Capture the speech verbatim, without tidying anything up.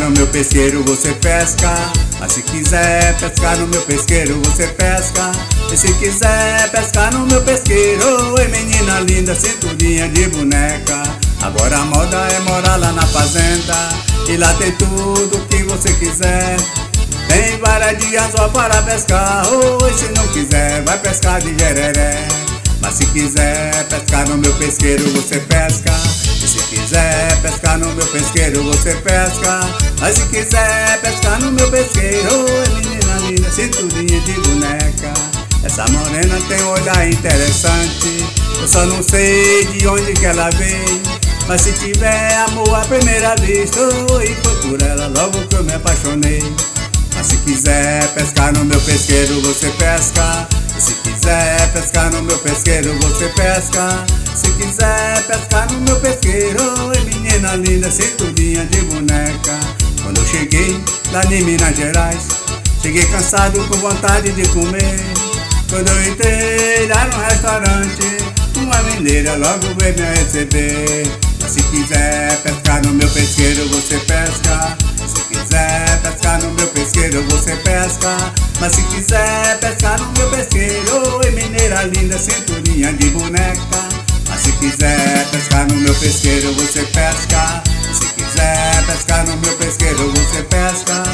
no meu pesqueiro você pesca. Mas se quiser pescar no meu pesqueiro você pesca. E se quiser pescar no meu pesqueiro, oi menina linda, cinturinha de boneca. Agora a moda é morar lá na fazenda, e lá tem tudo que você quiser. Tem vara de anzol para pescar, oi se não quiser vai pescar de jereré. Mas se quiser pescar no meu pesqueiro você pesca. E se quiser pescar no meu pesqueiro você pesca. Mas se quiser pescar no meu pesqueiro, oi menina linda, cinturinha de boneca. Essa morena tem um olhar interessante, eu só não sei de onde que ela vem. Mas se tiver amor à primeira vista, oi, foi por ela logo que eu me apaixonei. Mas se quiser pescar no meu pesqueiro você pesca. E se quiser pescar no meu pesqueiro você pesca. Se quiser pescar no meu pesqueiro, oi menina linda, cinturinha de boneca. Quando eu cheguei lá em Minas Gerais, cheguei cansado com vontade de comer. Quando eu entrei lá no restaurante, uma mineira logo veio me receber. Mas se quiser pescar no meu pesqueiro você pesca. Se quiser pescar no meu pesqueiro você pesca. Mas se quiser pescar no meu pesqueiro, oi mineira linda, cinturinha de boneca. Mas se quiser pescar no meu pesqueiro você pesca. Se quiser pescar no meu pesqueiro você pesca.